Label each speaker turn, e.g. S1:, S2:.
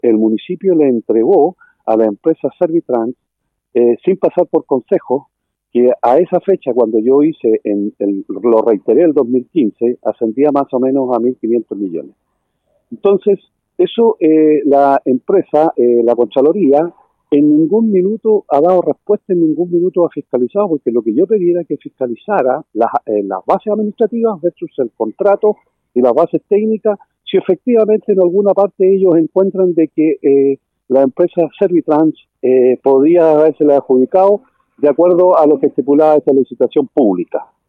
S1: el municipio le entregó a la empresa Servitrans, sin pasar por consejo, que a esa fecha, cuando yo lo reiteré el 2015, ascendía más o menos a 1.500 millones. Entonces, eso la empresa, la Contraloría, en ningún minuto ha dado respuesta, en ningún minuto ha fiscalizado, porque lo que yo pedí era que fiscalizara las bases administrativas versus el contrato y las bases técnicas, si efectivamente en alguna parte ellos encuentran de que la empresa Servitrans podría habérsela adjudicado de acuerdo a lo que estipulaba esa licitación pública.